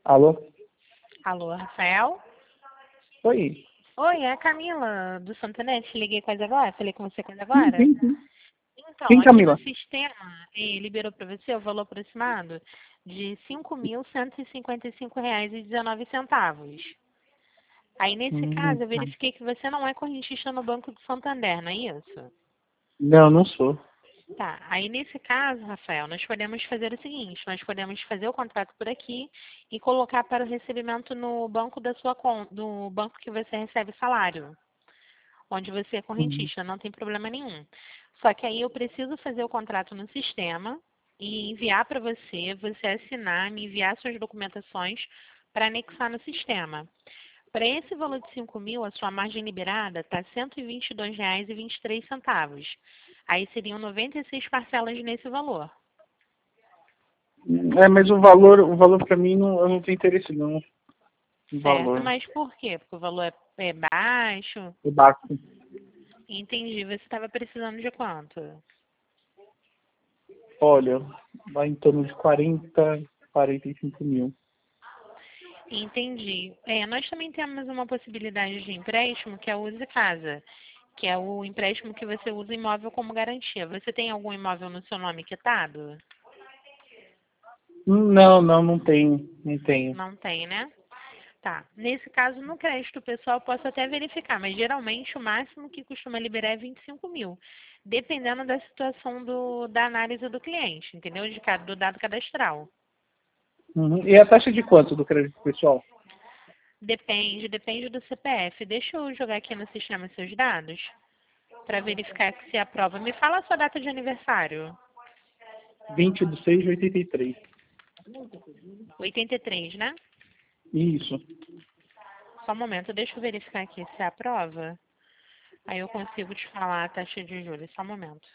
Alô? Alô, Rafael? Oi. Oi, é a Camila do Santander. Te liguei quase agora, falei com você quase Sim, agora. sim, sim. Então, Sim, aqui no Camila. sistema, liberou para você o valor aproximado de R$ 5.155,19. Aí, nesse caso, eu Tá. verifiquei que você não é correntista no Banco do Santander, não é isso? Não, não sou. Tá, aí nesse caso, Rafael, nós podemos fazer o seguinte, nós podemos fazer o contrato por aqui e colocar para o recebimento no banco da sua conta, no banco que você recebe salário, onde você é Uhum. correntista, não tem problema nenhum. Só que aí eu preciso fazer o contrato no sistema e enviar para você, você assinar, me enviar suas documentações para anexar no sistema. Para esse valor de 5.000, a sua margem liberada está R$ 122,23. Aí seriam 96 parcelas nesse valor. Mas o valor para mim não, eu não tenho interesse não. O Certo, valor mas por quê? Porque o valor é baixo? é baixo. Entendi. Você estava precisando de quanto? Olha, vai em torno de 45 mil. Entendi. Nós também temos uma possibilidade de empréstimo que é o Use Casa, que é o empréstimo que você usa imóvel como garantia. Você tem algum imóvel no seu nome quitado? Não, não, não tenho. Não tenho. Não tem, né? Tá. Nesse caso, no crédito pessoal, posso até verificar, mas geralmente o máximo que costuma liberar é 25.000, dependendo da situação da análise do cliente, entendeu? Do dado cadastral. Uhum. E a taxa de quanto do crédito pessoal? Depende do CPF. Deixa eu jogar aqui no sistema seus dados para verificar que se aprova. Me fala a sua data de aniversário. 20/6/83. 83, né? Isso. Só um momento, deixa eu verificar aqui se aprova. Aí eu consigo te falar a taxa de juros. Só um momento.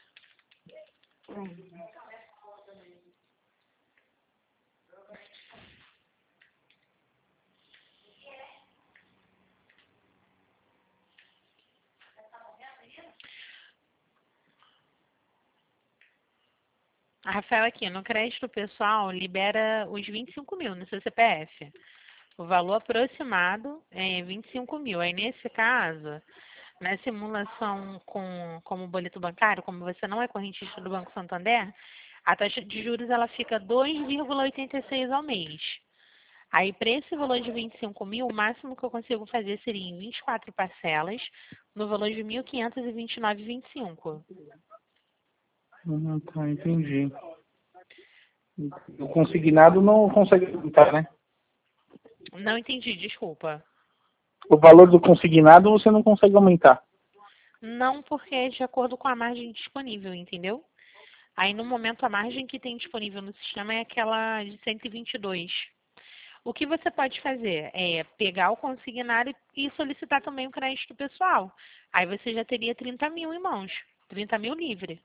A Rafael aqui, no crédito pessoal, libera os 25.000 no seu CPF. O valor aproximado é 25.000. Aí, nesse caso, na simulação como boleto bancário, como você não é correntista do Banco Santander, a taxa de juros ela fica 2,86 ao mês. Aí, para esse valor de 25.000, o máximo que eu consigo fazer seria em 24 parcelas, no valor de 1.529,25. Tá, entendi. O consignado não consegue aumentar, né? Não entendi, desculpa. O valor do consignado você não consegue aumentar. Não, porque é de acordo com a margem disponível, entendeu? Aí, no momento, a margem que tem disponível no sistema é aquela de 122. O que você pode fazer é pegar o consignado e solicitar também o crédito pessoal. Aí você já teria 30.000 em mãos. 30.000 livre.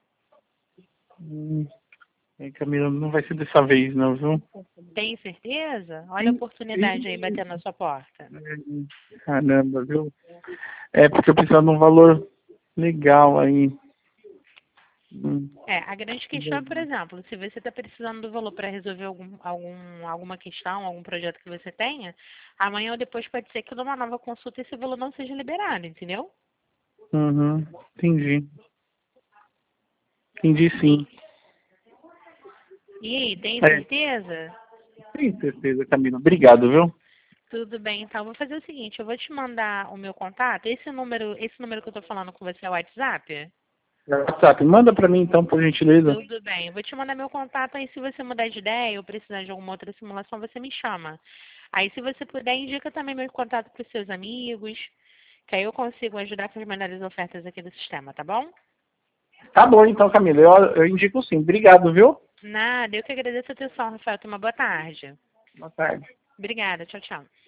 Hum, Camila, não vai ser dessa vez, não, viu? Tem certeza? Olha a Sim, oportunidade aí sim. batendo na sua porta. Caramba, viu? É porque eu precisava de um valor legal aí. Hum, A grande questão é, por exemplo, se você está precisando do valor para resolver alguma questão, algum projeto que você tenha, amanhã ou depois pode ser que numa nova consulta esse valor não seja liberado, entendeu? Uhum, entendi. Entendi sim. E aí, tem É, certeza? tenho certeza, Camila. Obrigado, viu? Tudo bem, então. Vou fazer o seguinte, eu vou te mandar o meu contato. Esse número que eu estou falando com você é o WhatsApp? WhatsApp, manda pra mim então, por gentileza. Tudo bem. Eu vou te mandar meu contato, aí se você mudar de ideia ou precisar de alguma outra simulação, você me chama. Aí se você puder, indica também meu contato para os seus amigos, que aí eu consigo ajudar com as melhores ofertas aqui do sistema, tá bom? Tá bom então, Camila. Eu indico sim. Obrigado, viu? Nada, eu que agradeço a atenção, Rafael. Tenha uma boa tarde. Boa tarde. Obrigada, tchau, tchau.